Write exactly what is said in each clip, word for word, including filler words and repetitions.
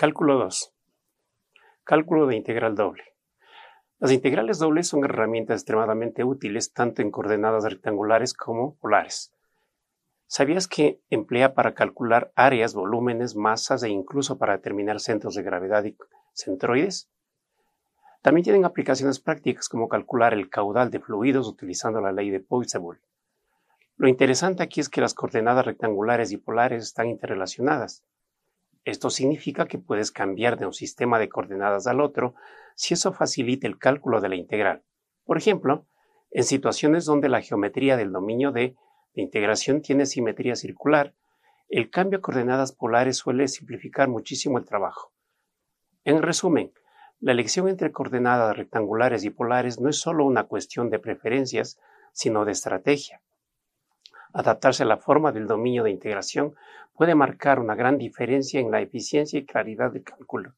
Cálculo dos. Cálculo de integral doble. Las integrales dobles son herramientas extremadamente útiles tanto en coordenadas rectangulares como polares. ¿Sabías que emplea para calcular áreas, volúmenes, masas e incluso para determinar centros de gravedad y centroides? También tienen aplicaciones prácticas como calcular el caudal de fluidos utilizando la ley de Poiseuille. Lo interesante aquí es que las coordenadas rectangulares y polares están interrelacionadas. Esto significa que puedes cambiar de un sistema de coordenadas al otro si eso facilita el cálculo de la integral. Por ejemplo, en situaciones donde la geometría del dominio D de integración tiene simetría circular, el cambio a coordenadas polares suele simplificar muchísimo el trabajo. En resumen, la elección entre coordenadas rectangulares y polares no es solo una cuestión de preferencias, sino de estrategia. Adaptarse a la forma del dominio de integración puede marcar una gran diferencia en la eficiencia y claridad del cálculo.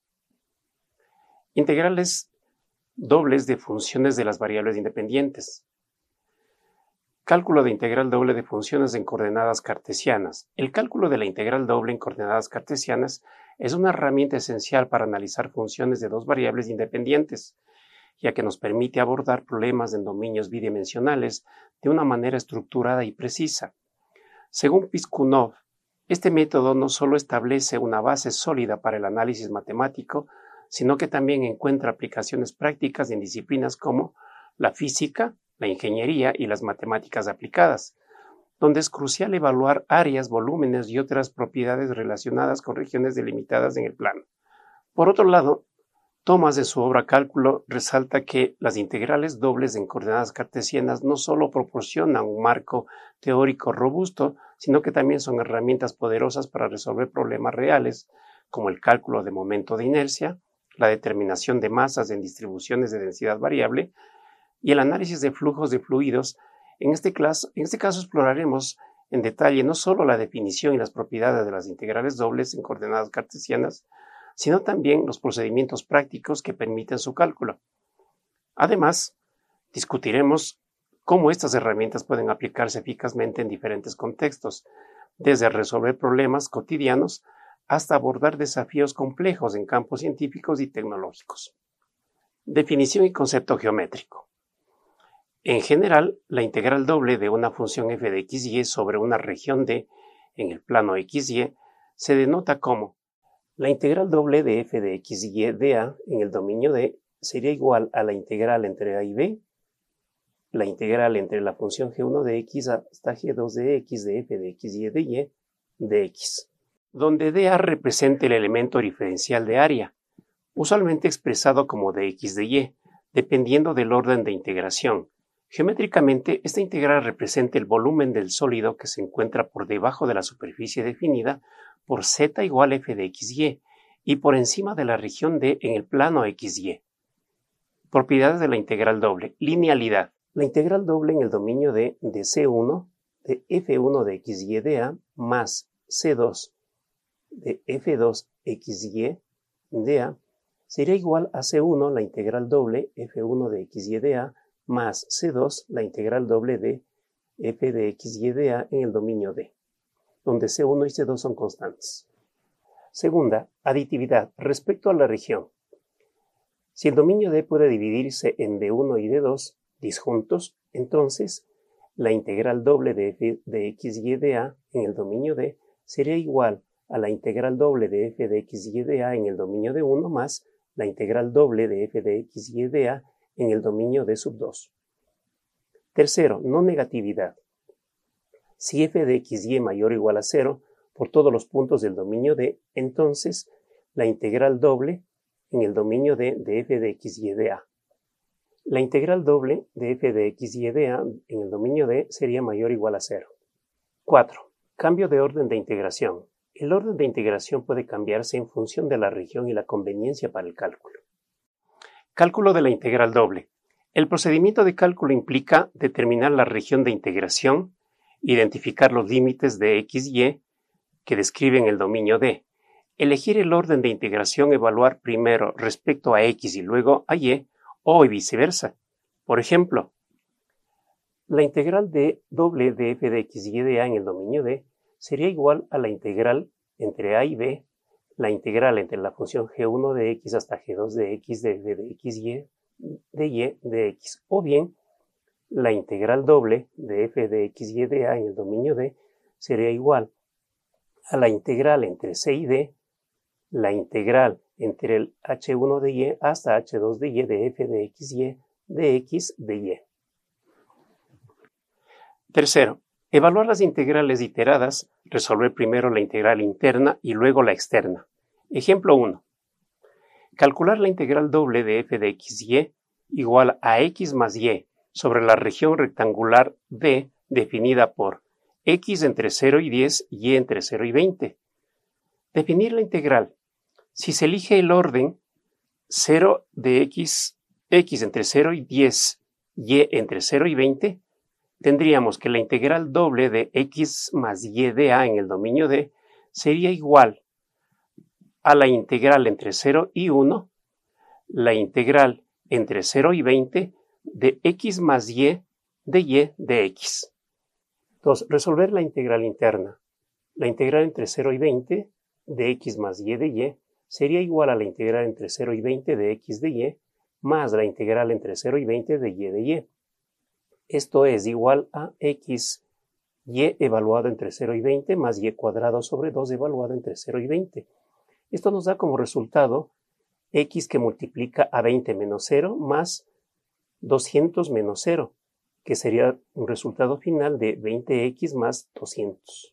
Integrales dobles de funciones de las variables independientes. Cálculo de integral doble de funciones en coordenadas cartesianas. El cálculo de la integral doble en coordenadas cartesianas es una herramienta esencial para analizar funciones de dos variables independientes, ya que nos permite abordar problemas en dominios bidimensionales de una manera estructurada y precisa. Según Piskunov, este método no solo establece una base sólida para el análisis matemático, sino que también encuentra aplicaciones prácticas en disciplinas como la física, la ingeniería y las matemáticas aplicadas, donde es crucial evaluar áreas, volúmenes y otras propiedades relacionadas con regiones delimitadas en el plano. Por otro lado, Thomas, en su obra Cálculo, resalta que las integrales dobles en coordenadas cartesianas no solo proporcionan un marco teórico robusto, sino que también son herramientas poderosas para resolver problemas reales, como el cálculo de momento de inercia, la determinación de masas en distribuciones de densidad variable y el análisis de flujos de fluidos. En este, caso, en este caso exploraremos en detalle no solo la definición y las propiedades de las integrales dobles en coordenadas cartesianas, sino también los procedimientos prácticos que permiten su cálculo. Además, discutiremos cómo estas herramientas pueden aplicarse eficazmente en diferentes contextos, desde resolver problemas cotidianos hasta abordar desafíos complejos en campos científicos y tecnológicos. Definición y concepto geométrico. En general, la integral doble de una función f de xy sobre una región D en el plano xy se denota como la integral doble de f de xy dA en el dominio D sería igual a la integral entre a y b, la integral entre la función g uno de x hasta g dos de x de f de xy de y de x, donde dA representa el elemento diferencial de área, usualmente expresado como dx de y, dependiendo del orden de integración. Geométricamente, esta integral representa el volumen del sólido que se encuentra por debajo de la superficie definida por z igual a f de xy y por encima de la región D en el plano xy. Propiedades de la integral doble. Linealidad. La integral doble en el dominio D de C uno de f uno de xy dA más C dos de f dos xy dA sería igual a C uno la integral doble f uno de xy dA más C dos la integral doble de f de xy dA en el dominio D, donde C uno y C dos son constantes. Segunda, aditividad. Respecto a la región, si el dominio D puede dividirse en D uno y D dos disjuntos, entonces la integral doble de f de xy dA en el dominio D sería igual a la integral doble de f de xy dA en el dominio D uno más la integral doble de f de xy dA en el dominio D sub dos. Tercero, no negatividad. Si f de xy mayor o igual a cero por todos los puntos del dominio D, entonces la integral doble en el dominio D de f de xy dA. La integral doble de f de xy dA en el dominio D sería mayor o igual a cero. cuatro. Cambio de orden de integración. El orden de integración puede cambiarse en función de la región y la conveniencia para el cálculo. Cálculo de la integral doble. El procedimiento de cálculo implica determinar la región de integración, identificar los límites de xy que describen el dominio D, elegir el orden de integración, evaluar primero respecto a x y luego a y, o viceversa. Por ejemplo, la integral de doble de f de xy dA en el dominio D sería igual a la integral entre a y b la integral entre la función g uno de x hasta g dos de x de f de xy de y de x, o bien la integral doble de f de xy de a en el dominio D sería igual a la integral entre c y d, la integral entre el h uno de y hasta h dos de y de f de xy de x de y. Tercero, evaluar las integrales iteradas, resolver primero la integral interna y luego la externa. Ejemplo uno. Calcular la integral doble de f de xy igual a x más y sobre la región rectangular D definida por x entre cero y diez, y entre cero y veinte. Definir la integral. Si se elige el orden cero de x, x entre cero y diez, y entre cero y veinte, tendríamos que la integral doble de x más y de a en el dominio D sería igual a la integral entre cero y uno, la integral entre cero y veinte de x más y de y de x. Entonces, resolver la integral interna. La integral entre cero y veinte de x más y de y sería igual a la integral entre cero y veinte de x de y más la integral entre cero y veinte de y de y. Esto es igual a x y evaluado entre cero y veinte más y cuadrado sobre dos evaluado entre cero y veinte. Esto nos da como resultado x que multiplica a veinte menos cero más doscientos menos cero, que sería un resultado final de veinte x más doscientos.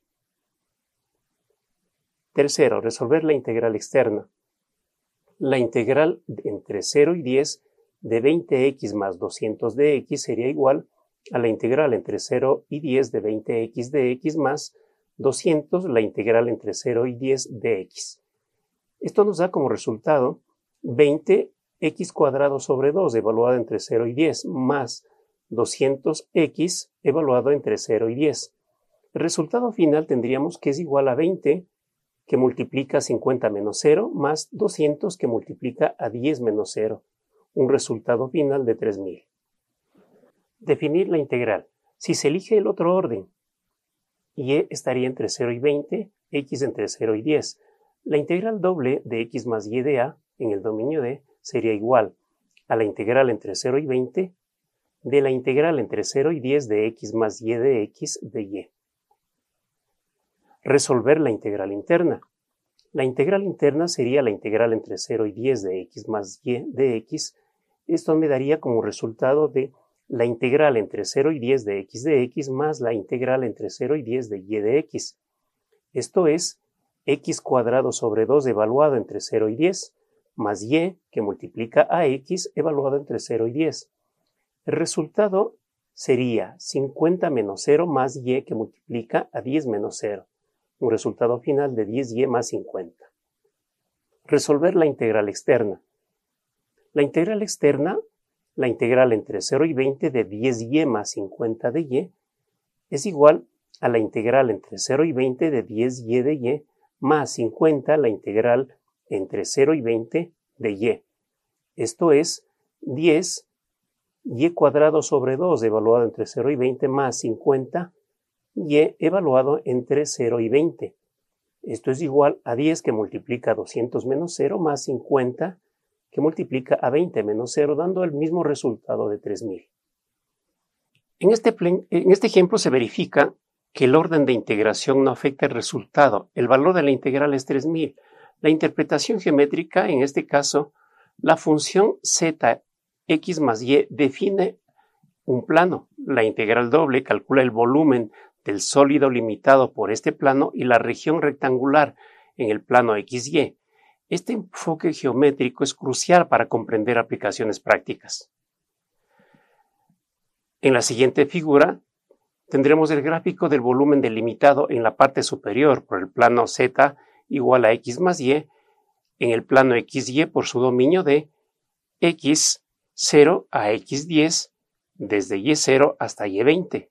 Tercero, resolver la integral externa. La integral entre cero y diez de veinte x más doscientos de x sería igual a la integral entre cero y diez de veinte x de x más doscientos, la integral entre cero y diez de x. Esto nos da como resultado veinte x cuadrado sobre dos evaluado entre cero y diez más doscientos x evaluado entre cero y diez. El resultado final tendríamos que es igual a veinte que multiplica cincuenta menos cero más doscientos que multiplica a diez menos cero, un resultado final de tres mil. Definir la integral. Si se elige el otro orden, y estaría entre cero y veinte, x entre cero y diez. La integral doble de x más y de a en el dominio D sería igual a la integral entre cero y veinte de la integral entre cero y diez de x más y de x de y. Resolver la integral interna. La integral interna sería la integral entre cero y diez de x más y de x. Esto me daría como resultado de la integral entre cero y diez de x de x más la integral entre cero y diez de y de x. Esto es x cuadrado sobre dos evaluado entre cero y diez, más y que multiplica a x evaluado entre cero y diez. El resultado sería cincuenta menos cero más y que multiplica a diez menos cero. Un resultado final de diez y más cincuenta. Resolver la integral externa. La integral externa, la integral entre cero y veinte de diez y más cincuenta de y, es igual a la integral entre cero y veinte de diez y de y más cincuenta la integral entre cero y veinte de y. Esto es diez y cuadrado sobre dos evaluado entre cero y veinte más cincuenta y evaluado entre cero y veinte. Esto es igual a diez que multiplica a doscientos menos cero más cincuenta que multiplica a veinte menos cero, dando el mismo resultado de tres mil. En este, en este ejemplo se verifica que el orden de integración no afecta el resultado. El valor de la integral es tres mil. La interpretación geométrica, en este caso, la función z x más y define un plano. La integral doble calcula el volumen del sólido limitado por este plano y la región rectangular en el plano xy. Este enfoque geométrico es crucial para comprender aplicaciones prácticas. En la siguiente figura tendremos el gráfico del volumen delimitado en la parte superior por el plano z igual a x más y, en el plano xy por su dominio de x cero a x diez, desde y cero hasta y veinte.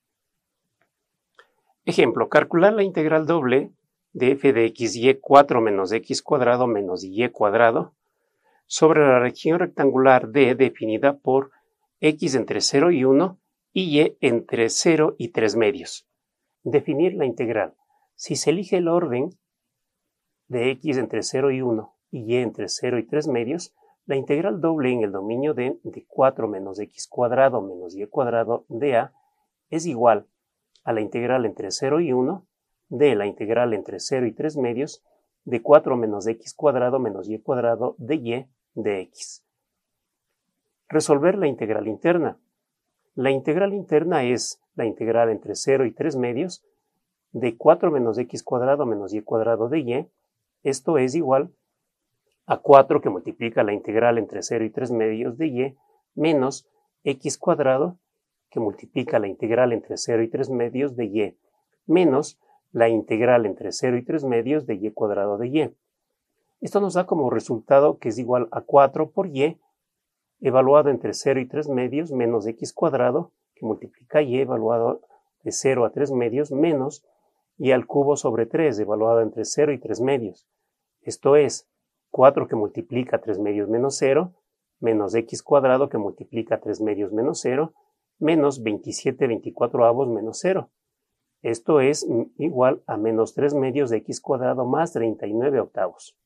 Ejemplo, calcular la integral doble de f de xy cuatro menos x cuadrado menos y cuadrado sobre la región rectangular D definida por x entre cero y uno y y entre cero y tres medios. Definir la integral. Si se elige el orden de x entre cero y uno y y entre cero y tres medios, la integral doble en el dominio D de cuatro menos x cuadrado menos y cuadrado de a es igual a la integral entre cero y uno de la integral entre cero y tres medios de cuatro menos x cuadrado menos y cuadrado de y de x. Resolver la integral interna. La integral interna es la integral entre cero y tres medios de cuatro menos x cuadrado menos y cuadrado de y. Esto es igual a cuatro que multiplica la integral entre cero y tres medios de y menos x cuadrado que multiplica la integral entre cero y tres medios de y menos la integral entre cero y tres medios de y cuadrado de y. Esto nos da como resultado que es igual a cuatro por y evaluado entre cero y tres medios menos x cuadrado que multiplica y evaluado de cero a tres medios menos y al cubo sobre tres evaluado entre cero y tres medios. Esto es cuatro que multiplica tres medios menos cero menos x cuadrado que multiplica tres medios menos cero menos veintisiete veinticuatro avos menos cero. Esto es igual a menos tres medios de x cuadrado más treinta y nueve octavos.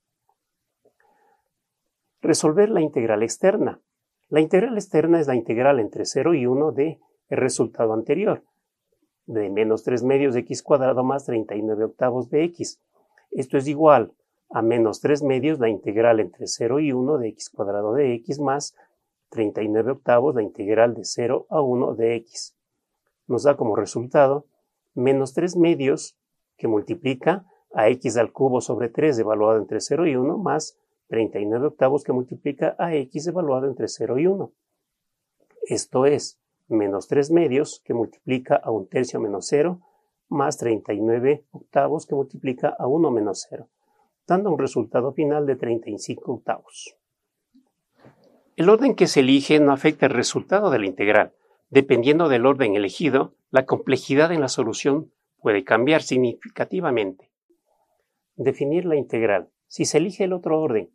Resolver la integral externa. La integral externa es la integral entre cero y uno de el resultado anterior, de menos tres medios de x cuadrado más treinta y nueve octavos de x. Esto es igual a menos tres medios la integral entre cero y uno de x cuadrado de x más treinta y nueve octavos la integral de cero a uno de x. Nos da como resultado menos tres medios que multiplica a x al cubo sobre tres evaluado entre cero y uno más treinta y nueve octavos que multiplica a x evaluado entre cero y uno. Esto es menos tres medios que multiplica a un tercio menos cero más treinta y nueve octavos que multiplica a uno menos cero, dando un resultado final de treinta y cinco octavos. El orden que se elige no afecta el resultado de la integral. Dependiendo del orden elegido, la complejidad en la solución puede cambiar significativamente. Definir la integral. Si se elige el otro orden,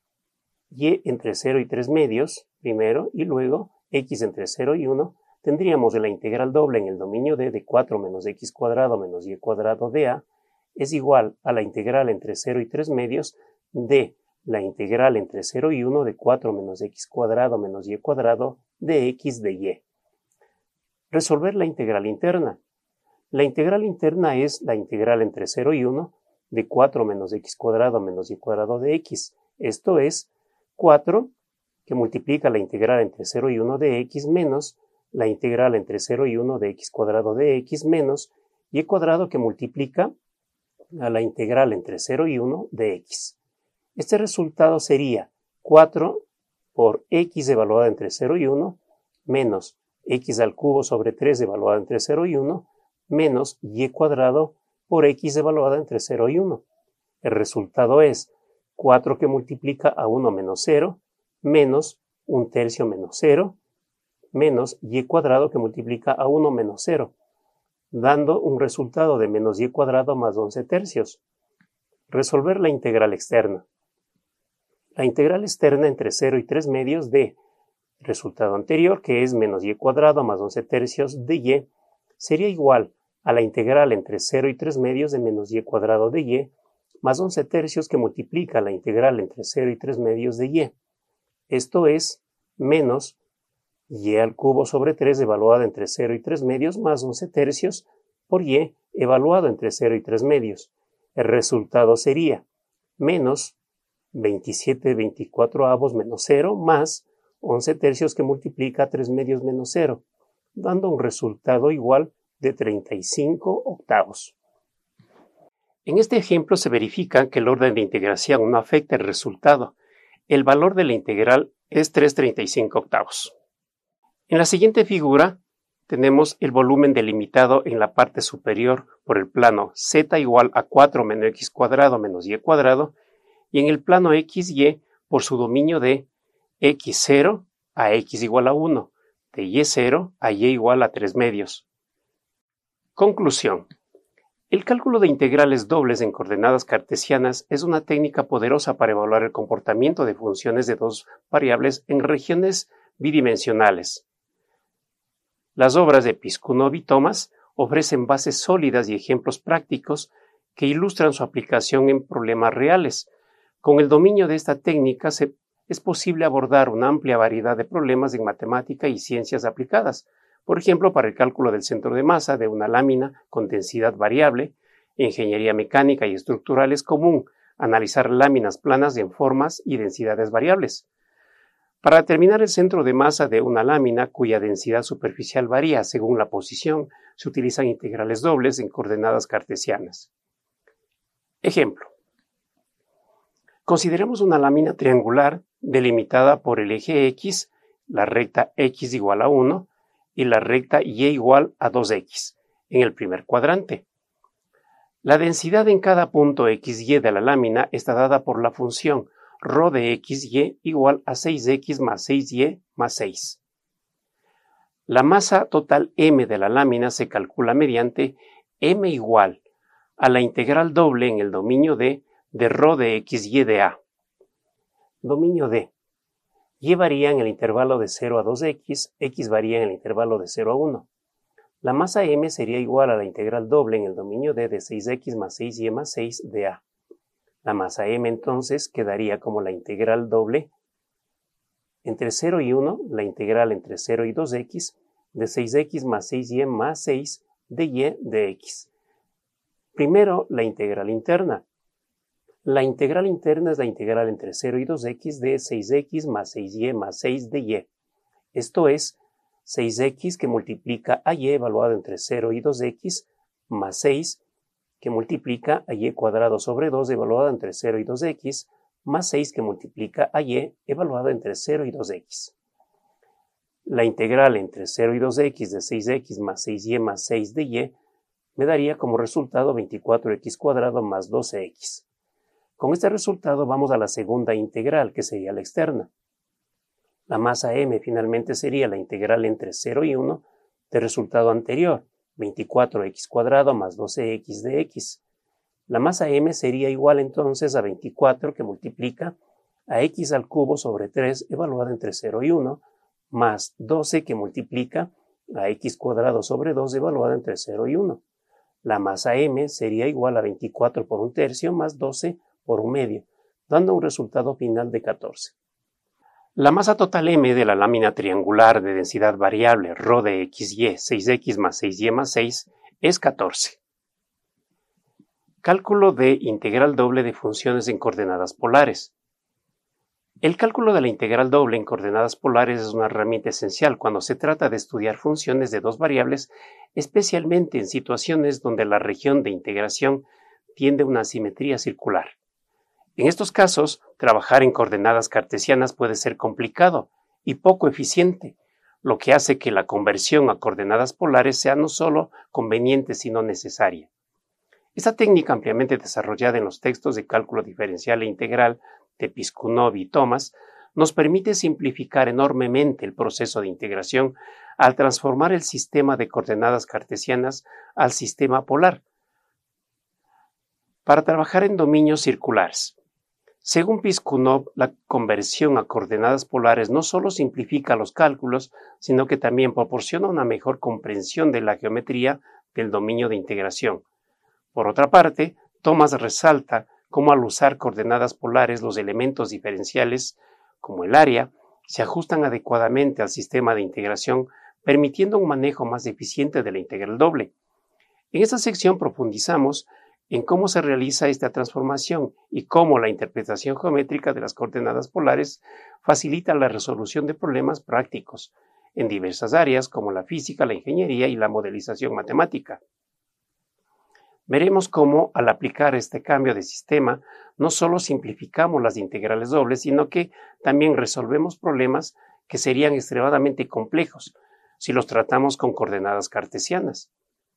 y entre cero y tres medios, primero, y luego x entre cero y uno, tendríamos la integral doble en el dominio D de cuatro menos x cuadrado menos y cuadrado de a es igual a la integral entre cero y tres medios de la integral entre cero y uno de cuatro menos x cuadrado menos y cuadrado de x de y. Resolver la integral interna. La integral interna es la integral entre cero y uno de cuatro menos x cuadrado menos y cuadrado de x. Esto es cuatro que multiplica la integral entre cero y uno de x menos la integral entre cero y uno de x cuadrado de x menos y cuadrado que multiplica a la integral entre cero y uno de x. Este resultado sería cuatro por x evaluada entre cero y uno menos x al cubo sobre tres evaluada entre cero y uno menos y cuadrado por x evaluada entre cero y uno. El resultado es cuatro que multiplica a uno menos cero menos un tercio menos cero menos y cuadrado que multiplica a uno menos cero, dando un resultado de menos y cuadrado más once tercios. Resolver la integral externa. La integral externa entre cero y tres medios de resultado anterior, que es menos y cuadrado más once tercios de y, sería igual a la integral entre cero y tres medios de menos y cuadrado de y más once tercios que multiplica la integral entre cero y tres medios de y. Esto es menos y al cubo sobre tres evaluado entre cero y tres medios más once tercios por y evaluado entre cero y tres medios. El resultado sería menos veintisiete veinticuatro avos menos cero más once tercios que multiplica a tres medios menos cero, dando un resultado igual de treinta y cinco octavos. En este ejemplo se verifica que el orden de integración no afecta el resultado. El valor de la integral es tres treinta y cinco octavos. En la siguiente figura tenemos el volumen delimitado en la parte superior por el plano z igual a cuatro menos x cuadrado menos y cuadrado y en el plano xy por su dominio de x cero a x igual a uno, de y cero a y igual a tres medios. Conclusión. El cálculo de integrales dobles en coordenadas cartesianas es una técnica poderosa para evaluar el comportamiento de funciones de dos variables en regiones bidimensionales. Las obras de Piskunov y Thomas ofrecen bases sólidas y ejemplos prácticos que ilustran su aplicación en problemas reales. Con el dominio de esta técnica se, es posible abordar una amplia variedad de problemas en matemática y ciencias aplicadas, por ejemplo, para el cálculo del centro de masa de una lámina con densidad variable. En ingeniería mecánica y estructural es común analizar láminas planas en formas y densidades variables. Para determinar el centro de masa de una lámina cuya densidad superficial varía según la posición, se utilizan integrales dobles en coordenadas cartesianas. Ejemplo. Consideremos una lámina triangular delimitada por el eje X, la recta X igual a uno y la recta Y igual a dos X en el primer cuadrante. La densidad en cada punto X Y de la lámina está dada por la función ρ de X Y igual a seis X más seis Y más seis. La masa total M de la lámina se calcula mediante M igual a la integral doble en el dominio D de ρ de X Y de A. Dominio D. Y varía en el intervalo de cero a dos X, X varía en el intervalo de cero a uno. La masa M sería igual a la integral doble en el dominio D de seis X más seis Y más seis de A. La masa M entonces quedaría como la integral doble entre cero y uno, la integral entre cero y dos X de seis X más seis Y más seis de Y de X. Primero, la integral interna. La integral interna es la integral entre cero y dos X de seis X más seis Y más seis de Y. Esto es seis X que multiplica a Y evaluado entre cero y dos X más seis que multiplica a Y cuadrado sobre dos evaluado entre cero y dos X más seis que multiplica a Y evaluado entre cero y dos X. La integral entre cero y dos X de seis X más seis Y más seis de Y me daría como resultado veinticuatro X cuadrado más doce X. Con este resultado vamos a la segunda integral, que sería la externa. La masa M finalmente sería la integral entre cero y uno del resultado anterior, veinticuatro X cuadrado más doce X de X. La masa M sería igual entonces a veinticuatro que multiplica a X al cubo sobre tres evaluada entre cero y uno, más doce que multiplica a X cuadrado sobre dos evaluada entre cero y uno. La masa M sería igual a veinticuatro por un tercio más doce por un medio, dando un resultado final de catorce. La masa total M de la lámina triangular de densidad variable ρ de X Y, seis X más seis Y más seis, es catorce. Cálculo de integral doble de funciones en coordenadas polares. El cálculo de la integral doble en coordenadas polares es una herramienta esencial cuando se trata de estudiar funciones de dos variables, especialmente en situaciones donde la región de integración tiende a una simetría circular. En estos casos, trabajar en coordenadas cartesianas puede ser complicado y poco eficiente, lo que hace que la conversión a coordenadas polares sea no solo conveniente sino necesaria. Esta técnica, ampliamente desarrollada en los textos de cálculo diferencial e integral de Piskunov y Thomas, nos permite simplificar enormemente el proceso de integración al transformar el sistema de coordenadas cartesianas al sistema polar, para trabajar en dominios circulares. Según Piskunov, la conversión a coordenadas polares no solo simplifica los cálculos, sino que también proporciona una mejor comprensión de la geometría del dominio de integración. Por otra parte, Thomas resalta cómo al usar coordenadas polares los elementos diferenciales, como el área, se ajustan adecuadamente al sistema de integración, permitiendo un manejo más eficiente de la integral doble. En esta sección profundizamos en cómo se realiza esta transformación y cómo la interpretación geométrica de las coordenadas polares facilita la resolución de problemas prácticos en diversas áreas como la física, la ingeniería y la modelización matemática. Veremos cómo, al aplicar este cambio de sistema, no solo simplificamos las integrales dobles, sino que también resolvemos problemas que serían extremadamente complejos si los tratamos con coordenadas cartesianas.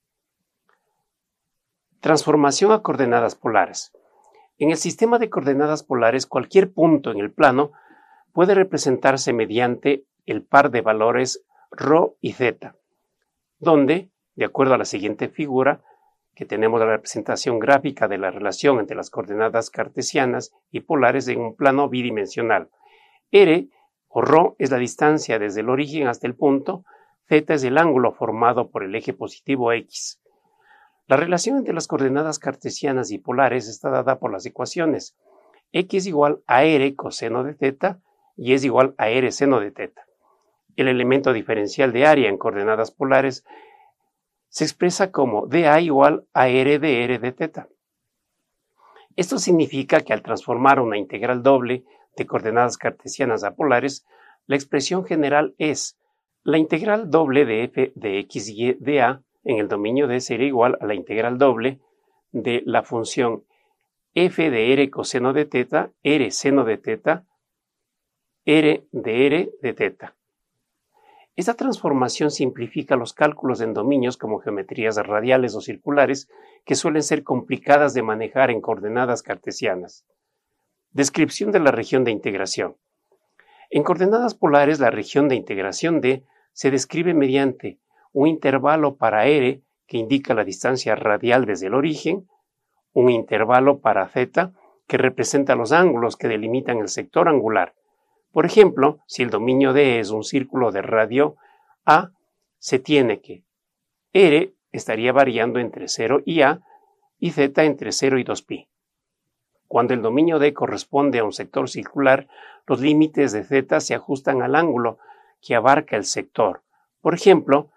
Transformación a coordenadas polares. En el sistema de coordenadas polares, cualquier punto en el plano puede representarse mediante el par de valores ρ y z, donde, de acuerdo a la siguiente figura, que tenemos la representación gráfica de la relación entre las coordenadas cartesianas y polares en un plano bidimensional. R o ρ es la distancia desde el origen hasta el punto, z es el ángulo formado por el eje positivo X. La relación entre las coordenadas cartesianas y polares está dada por las ecuaciones x igual a r coseno de teta y es igual a r seno de teta. El elemento diferencial de área en coordenadas polares se expresa como dA igual a r de r de teta. Esto significa que al transformar una integral doble de coordenadas cartesianas a polares, la expresión general es la integral doble de f de xy de a en el dominio D será igual a la integral doble de la función f de r coseno de teta, r seno de teta, r de r de teta. Esta transformación simplifica los cálculos en dominios como geometrías radiales o circulares que suelen ser complicadas de manejar en coordenadas cartesianas. Descripción de la región de integración. En coordenadas polares, la región de integración D se describe mediante un intervalo para r que indica la distancia radial desde el origen, un intervalo para z que representa los ángulos que delimitan el sector angular. Por ejemplo, si el dominio D es un círculo de radio A, se tiene que r estaría variando entre cero y A y z entre cero y dos pi. Cuando el dominio D corresponde a un sector circular, los límites de z se ajustan al ángulo que abarca el sector. Por ejemplo,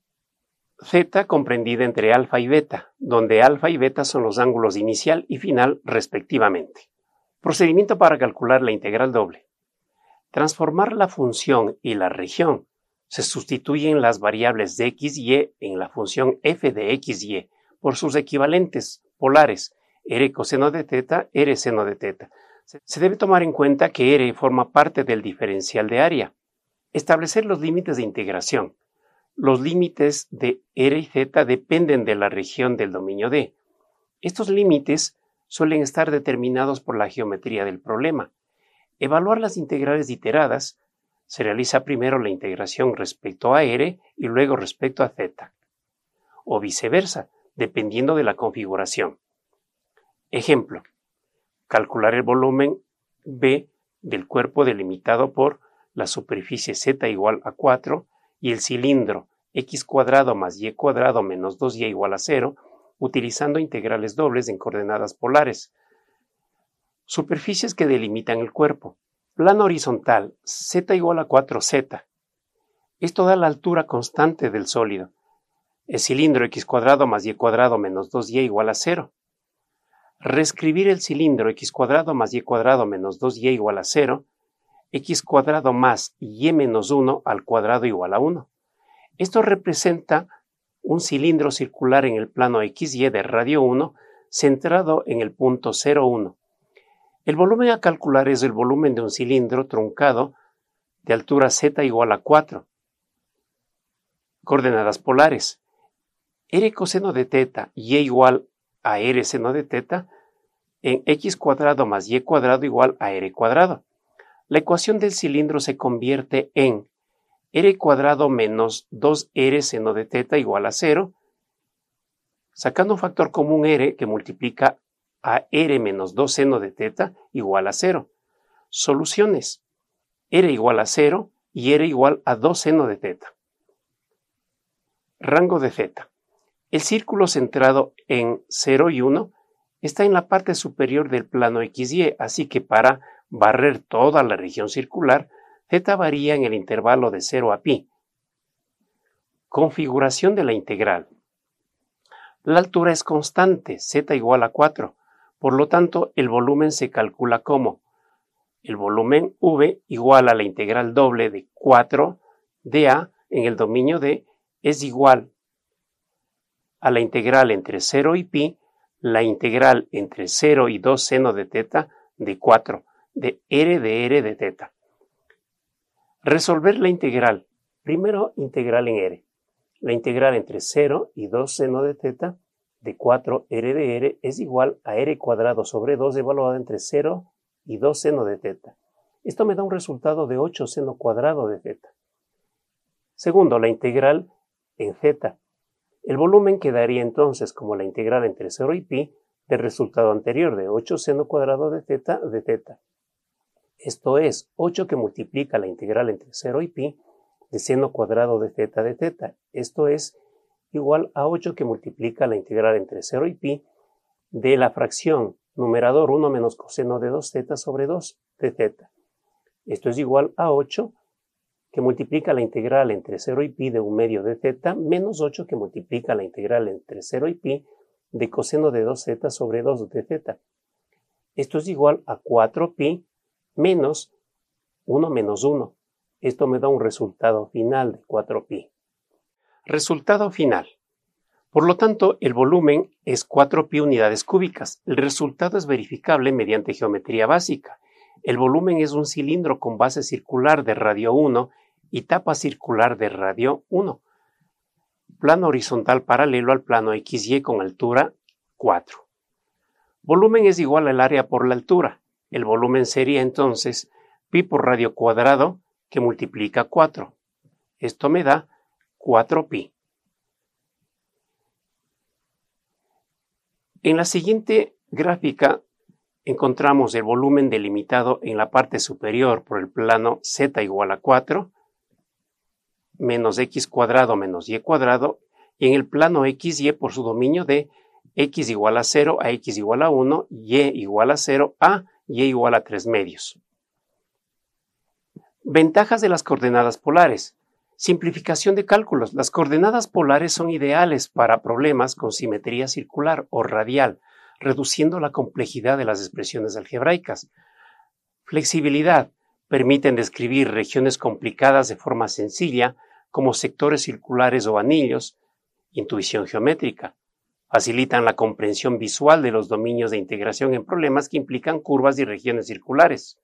z comprendida entre alfa y beta, donde alfa y beta son los ángulos inicial y final respectivamente. Procedimiento para calcular la integral doble. Transformar la función y la región. Se sustituyen las variables de x y y en la función f de x y y por sus equivalentes polares, r coseno de teta, r seno de teta. Se debe tomar en cuenta que r forma parte del diferencial de área. Establecer los límites de integración. Los límites de r y z dependen de la región del dominio D. Estos límites suelen estar determinados por la geometría del problema. Evaluar las integrales iteradas. Se realiza primero la integración respecto a r y luego respecto a z. O viceversa, dependiendo de la configuración. Ejemplo. Calcular el volumen B del cuerpo delimitado por la superficie z igual a cuatro y el cilindro x cuadrado más y cuadrado menos dos y igual a cero, utilizando integrales dobles en coordenadas polares. Superficies que delimitan el cuerpo. Plano horizontal, z igual a cuatro z. Esto da la altura constante del sólido. El cilindro x cuadrado más y cuadrado menos dos y igual a cero. Reescribir el cilindro x cuadrado más y cuadrado menos dos y igual a cero, x cuadrado más y menos uno al cuadrado igual a uno. Esto representa un cilindro circular en el plano xy de radio uno centrado en el punto cero uno. El volumen a calcular es el volumen de un cilindro truncado de altura z igual a cuatro. Coordenadas polares. R coseno de teta y igual a r seno de teta en x cuadrado más y cuadrado igual a r cuadrado. La ecuación del cilindro se convierte en r cuadrado menos dos r seno de teta igual a cero, sacando un factor común r que multiplica a r menos dos seno de teta igual a cero. Soluciones. R igual a cero y r igual a dos seno de teta. Rango de z. El círculo centrado en cero y uno está en la parte superior del plano xy, así que para barrer toda la región circular, z varía en el intervalo de cero a pi. Configuración de la integral. La altura es constante, z igual a cuatro, por lo tanto el volumen se calcula como el volumen V igual a la integral doble de cuatro dA en el dominio D es igual a la integral entre cero y pi, la integral entre cero y dos seno de teta de cuatro, de r de r de teta. Resolver la integral. Primero, integral en r. La integral entre cero y dos seno de teta de cuatro r de r es igual a r cuadrado sobre dos evaluado entre cero y dos seno de teta. Esto me da un resultado de ocho seno cuadrado de teta. Segundo, la integral en z. El volumen quedaría entonces como la integral entre cero y pi del resultado anterior de ocho seno cuadrado de teta de teta. Esto es ocho que multiplica la integral entre cero y pi de seno cuadrado de teta de teta. Esto es igual a ocho que multiplica la integral entre cero y pi de la fracción numerador uno menos coseno de dos θ sobre dos de θ. Esto es igual a ocho que multiplica la integral entre cero y pi de un medio de θ menos ocho que multiplica la integral entre cero y pi de coseno de dos θ sobre dos de θ. Esto es igual a cuatro pi menos uno menos uno. Esto me da un resultado final de cuatro pi. Resultado final. Por lo tanto, el volumen es cuatro pi unidades cúbicas. El resultado es verificable mediante geometría básica. El volumen es un cilindro con base circular de radio uno y tapa circular de radio uno. Plano horizontal paralelo al plano equis y con altura cuatro. Volumen es igual al área por la altura. El volumen sería entonces pi por radio cuadrado que multiplica cuatro. Esto me da cuatro pi. En la siguiente gráfica encontramos el volumen delimitado en la parte superior por el plano z igual a cuatro, menos x cuadrado menos y cuadrado, y en el plano equis y por su dominio de x igual a cero a x igual a uno, y igual a cero a y igual a tres medios. Ventajas de las coordenadas polares. Simplificación de cálculos. Las coordenadas polares son ideales para problemas con simetría circular o radial, reduciendo la complejidad de las expresiones algebraicas. Flexibilidad. Permiten describir regiones complicadas de forma sencilla, como sectores circulares o anillos. Intuición geométrica. Facilitan la comprensión visual de los dominios de integración en problemas que implican curvas y regiones circulares.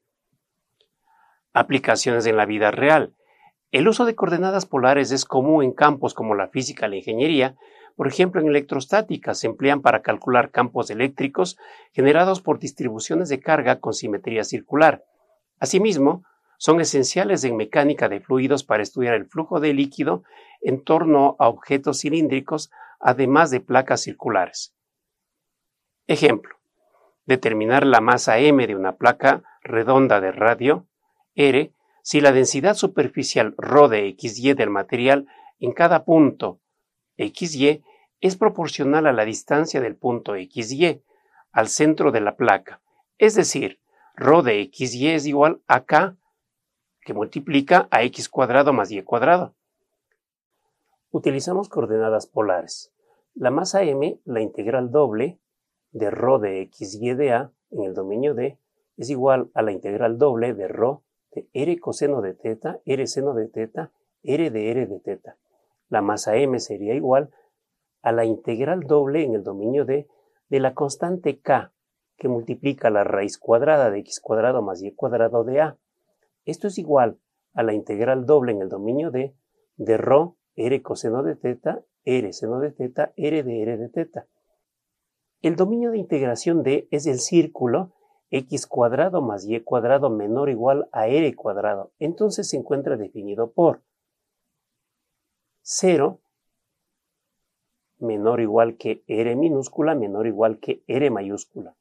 Aplicaciones en la vida real. El uso de coordenadas polares es común en campos como la física y la ingeniería. Por ejemplo, en electrostática se emplean para calcular campos eléctricos generados por distribuciones de carga con simetría circular. Asimismo, son esenciales en mecánica de fluidos para estudiar el flujo de líquido en torno a objetos cilíndricos, además de placas circulares. Ejemplo: determinar la masa m de una placa redonda de radio R si la densidad superficial ρ de equis y del material en cada punto equis y es proporcional a la distancia del punto equis y al centro de la placa, es decir, ρ de equis y es igual a k que multiplica a x cuadrado más y cuadrado. Utilizamos coordenadas polares. La masa m, la integral doble de ρ de equis y de a en el dominio D es igual a la integral doble de ρ de r coseno de θ, r seno de θ, r de r de θ. La masa m sería igual a la integral doble en el dominio D de la constante k, que multiplica la raíz cuadrada de x cuadrado más y cuadrado de a. Esto es igual a la integral doble en el dominio D de ρ, r coseno de θ, r seno de θ, r de r de θ. El dominio de integración D es el círculo x cuadrado más y cuadrado menor o igual a r cuadrado. Entonces se encuentra definido por cero menor o igual que r minúscula menor o igual que r mayúscula.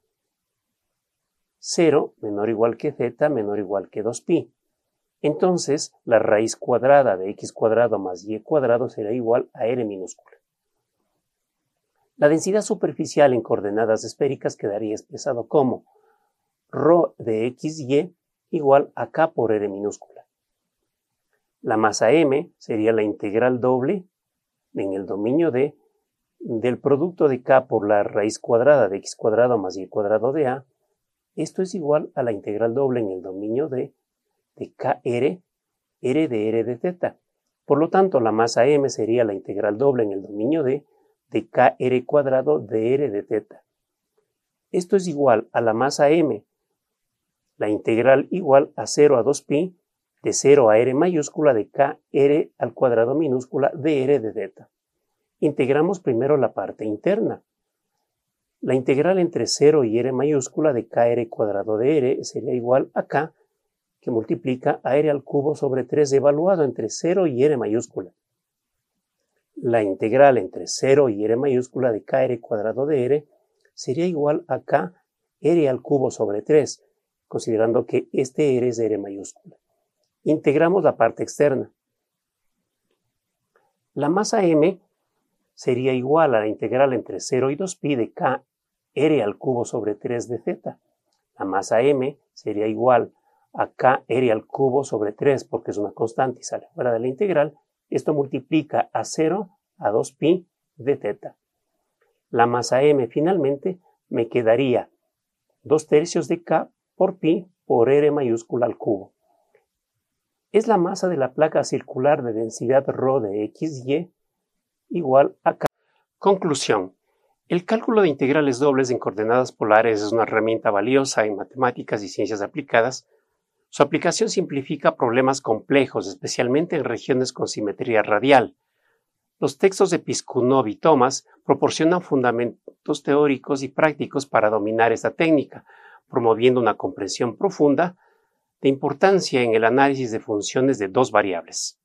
cero menor o igual que z menor o igual que dos pi. Entonces la raíz cuadrada de x cuadrado más y cuadrado será igual a r minúscula. La densidad superficial en coordenadas esféricas quedaría expresado como ρ de equis y igual a k por r minúscula. La masa m sería la integral doble en el dominio D del producto de k por la raíz cuadrada de x cuadrado más y cuadrado de a. Esto es igual a la integral doble en el dominio D de kr, r de r de θ. Por lo tanto, la masa m sería la integral doble en el dominio D de kr cuadrado de r de θ. Esto es igual a la masa m, la integral igual a cero a dos pi de cero a r mayúscula de kr al cuadrado minúscula de r de θ. Integramos primero la parte interna. La integral entre cero y r mayúscula de kr cuadrado de r sería igual a k, que multiplica a r al cubo sobre tres evaluado entre cero y r mayúscula. La integral entre cero y r mayúscula de kr cuadrado de r sería igual a k r al cubo sobre tres, considerando que este r es r mayúscula. Integramos la parte externa. La masa m sería igual a la integral entre cero y dos pi de k r al cubo sobre tres de z. La masa m sería igual a k r al cubo sobre tres porque es una constante y sale fuera de la integral. Esto multiplica a cero a dos pi de z. La masa m finalmente me quedaría dos tercios de k por pi por r mayúscula al cubo. Es la masa de la placa circular de densidad ρ de X Y igual a K. Conclusión. El cálculo de integrales dobles en coordenadas polares es una herramienta valiosa en matemáticas y ciencias aplicadas. Su aplicación simplifica problemas complejos, especialmente en regiones con simetría radial. Los textos de Piskunov y Thomas proporcionan fundamentos teóricos y prácticos para dominar esta técnica, promoviendo una comprensión profunda de importancia en el análisis de funciones de dos variables.